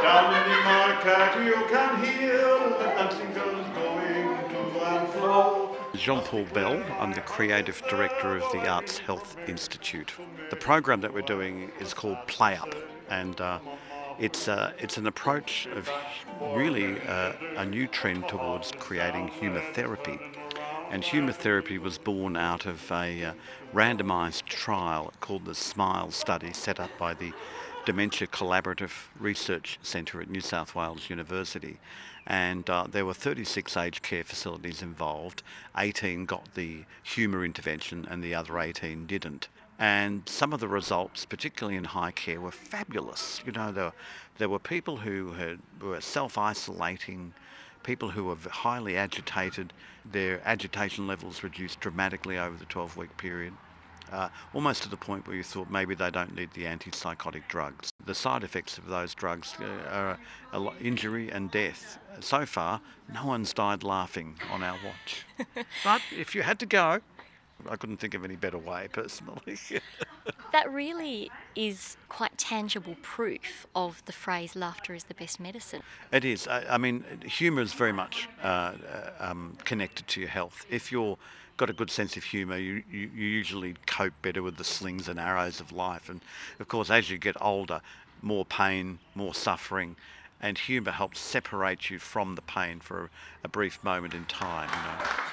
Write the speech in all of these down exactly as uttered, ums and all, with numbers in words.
Down in the market you can hear the dancing girls going to and fro. Jean-Paul Bell, I'm the Creative Director of the Arts Health Institute. The program that we're doing is called Play Up, and uh, it's, uh, it's an approach of really uh, a new trend towards creating humour therapy. And humour therapy was born out of a uh, randomised trial called the SMILE study set up by the Dementia Collaborative Research Centre at New South Wales University. And uh, there were thirty-six aged care facilities involved. eighteen got the humour intervention and the other eighteen didn't. And some of the results, particularly in high care, were fabulous. You know, there, there were people who had, were self-isolating, people who were highly agitated. Their agitation levels reduced dramatically over the twelve-week period. Uh, almost to the point where you thought maybe they don't need the antipsychotic drugs. The side effects of those drugs uh, are a lot, injury and death. So far, no one's died laughing on our watch. But if you had to go, I couldn't think of any better way, personally. That really is quite tangible proof of the phrase, laughter is the best medicine. It is. I, I mean, humour is very much uh, um, connected to your health. If you're got a good sense of humour, you, you, you usually cope better with the slings and arrows of life. And of course, as you get older, more pain, more suffering, and humour helps separate you from the pain for a, a brief moment in time. You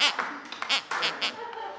know.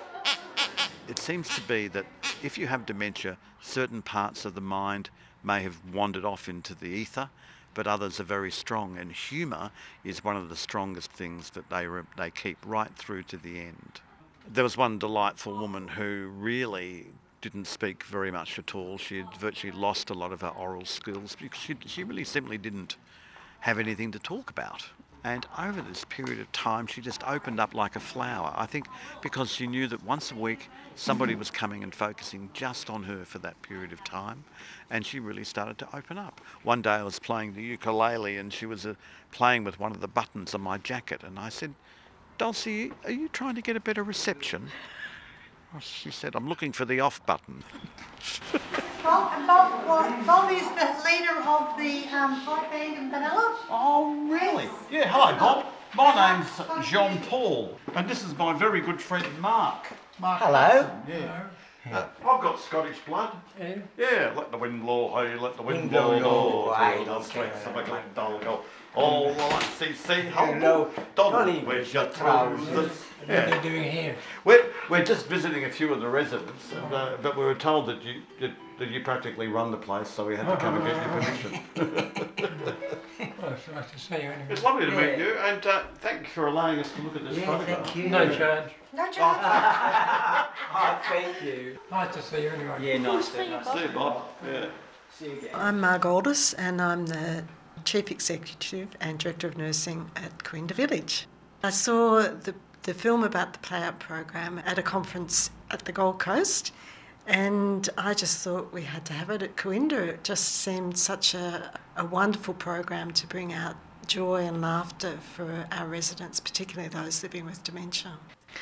It seems to be that if you have dementia, certain parts of the mind may have wandered off into the ether, but others are very strong, and humour is one of the strongest things that they re- they keep right through to the end. There was one delightful woman who really didn't speak very much at all. She had virtually lost a lot of her oral skills because she, she really simply didn't have anything to talk about. And over this period of time, she just opened up like a flower. I think because she knew that once a week, somebody was coming and focusing just on her for that period of time. And she really started to open up. One day I was playing the ukulele and she was uh, playing with one of the buttons on my jacket. And I said, "Dulcie, are you trying to get a better reception?" She said, "I'm looking for the off button." Bob, Bob, well, Bob is the leader of the um, pipe band in Benalla. Oh, really? Yeah, hello, Bob. My name's Jean-Paul, and this is my very good friend Mark. Mark Hello. Hudson, yeah. Uh, I've got Scottish blood. Yeah. Yeah, let the wind blow, hey, let the wind, Wind blow, blow, low, aye, till the don't streets care. of a Glendale go. Oh, well, I see, see, Hello, Donald, Dolly, where's your trousers. trousers? What are Yeah. they doing here? We're, we're just visiting a few of the residents, and, uh, but we were told that you that, that you practically run the place, so we had to come and get your permission. Well, it's nice to see you anyway. It's lovely to meet Yeah. you, and uh, thank you for allowing us to look at this Yeah, photograph. thank you. No charge. No charge. Oh, thank you. Nice to see you anyway. Yeah, nice to nice See you, to- Bob. Yeah. See you again. I'm Marg Aldous and I'm the Chief Executive and Director of Nursing at Corinda Village. I saw the, the film about the Play Up program at a conference at the Gold Coast, and I just thought we had to have it at Corinda. It just seemed such a, a wonderful program to bring out joy and laughter for our residents, particularly those living with dementia.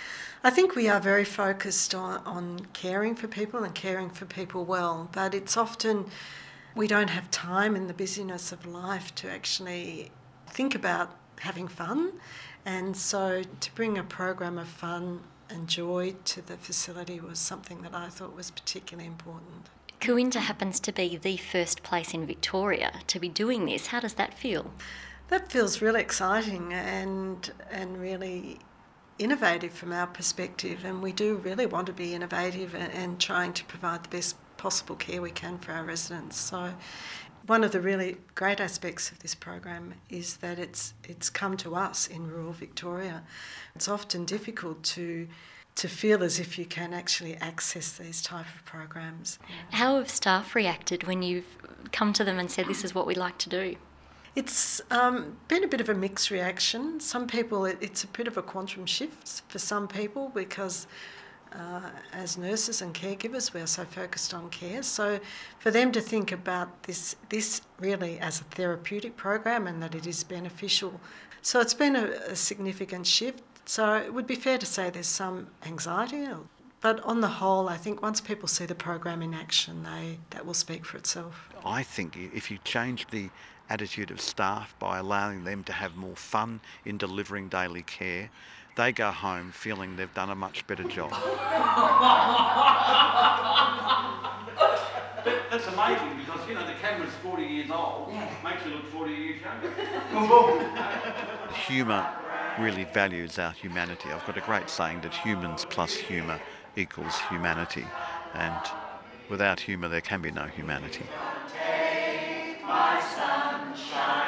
I think we are very focused on, on caring for people and caring for people well, but it's often we don't have time in the busyness of life to actually think about having fun. And so to bring a program of fun and joy to the facility was something that I thought was particularly important. Corinda happens to be the first place in Victoria to be doing this. How does that feel? That feels really exciting and and really innovative from our perspective, and we do really want to be innovative and, and trying to provide the best possible care we can for our residents. So one of the really great aspects of this program is that it's it's come to us in rural Victoria. It's often difficult to to feel as if you can actually access these type of programs. How have staff reacted when you've come to them and said, this is what we'd like to do? It's um, been a bit of a mixed reaction. Some people, it, it's a bit of a quantum shift for some people because uh, as nurses and caregivers, we're so focused on care. So for them to think about this, this really as a therapeutic program and that it is beneficial. So it's been a, a significant shift. So it would be fair to say there's some anxiety, But on the whole, I think once people see the program in action, they that will speak for itself. I think if you change the attitude of staff by allowing them to have more fun in delivering daily care, they go home feeling they've done a much better job. That's amazing because, you know, the camera's forty years old, Yeah. makes you look forty years younger. Humour really values our humanity. I've got a great saying that humans plus humour equals humanity, and without humour there can be no humanity. Take my sunshine.